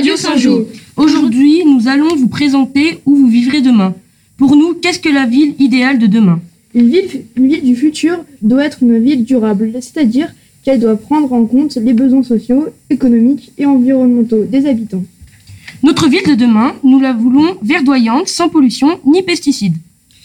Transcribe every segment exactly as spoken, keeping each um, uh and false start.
Radio Saint-Jo. Aujourd'hui, nous allons vous présenter où vous vivrez demain. Pour nous, qu'est-ce que la ville idéale de demain ? Une ville, une ville du futur doit être une ville durable, c'est-à-dire qu'elle doit prendre en compte les besoins sociaux, économiques et environnementaux des habitants. Notre ville de demain, nous la voulons verdoyante, sans pollution ni pesticides.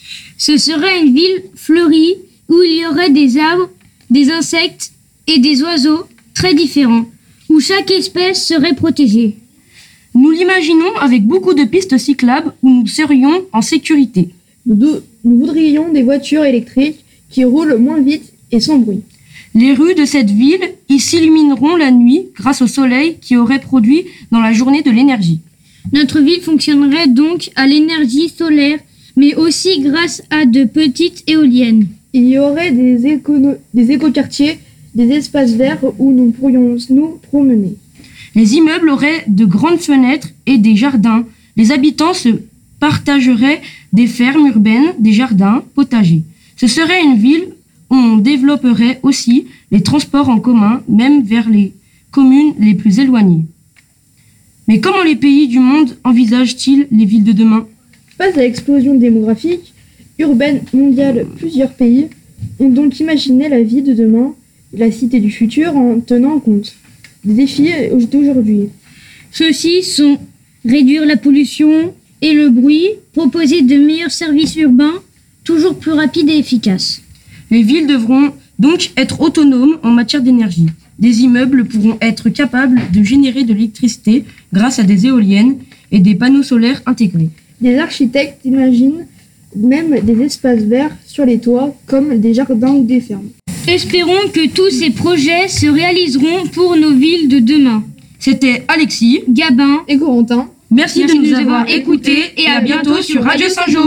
Ce serait une ville fleurie où il y aurait des arbres, des insectes et des oiseaux très différents, où chaque espèce serait protégée. Nous l'imaginons avec beaucoup de pistes cyclables où nous serions en sécurité. Nous, do- nous voudrions des voitures électriques qui roulent moins vite et sans bruit. Les rues de cette ville y s'illumineront la nuit grâce au soleil qui aurait produit dans la journée de l'énergie. Notre ville fonctionnerait donc à l'énergie solaire, mais aussi grâce à de petites éoliennes. Il y aurait des, écono- des écoquartiers, des espaces verts où nous pourrions nous promener. Les immeubles auraient de grandes fenêtres et des jardins. Les habitants se partageraient des fermes urbaines, des jardins, potagers. Ce serait une ville où on développerait aussi les transports en commun, même vers les communes les plus éloignées. Mais comment les pays du monde envisagent-ils les villes de demain ? Face à l'explosion démographique urbaine mondiale, plusieurs pays ont donc imaginé la vie de demain, la cité du futur, en tenant compte des défis d'aujourd'hui. Ceux-ci sont réduire la pollution et le bruit, proposer de meilleurs services urbains, toujours plus rapides et efficaces. Les villes devront donc être autonomes en matière d'énergie. Des immeubles pourront être capables de générer de l'électricité grâce à des éoliennes et des panneaux solaires intégrés. Des architectes imaginent même des espaces verts sur les toits, comme des jardins ou des fermes. Espérons que tous ces projets se réaliseront pour nos villes de demain. C'était Alexis, Gabin Et Corentin, merci, Merci de nous avoir écoutés et à bientôt sur Radio Saint-Jo.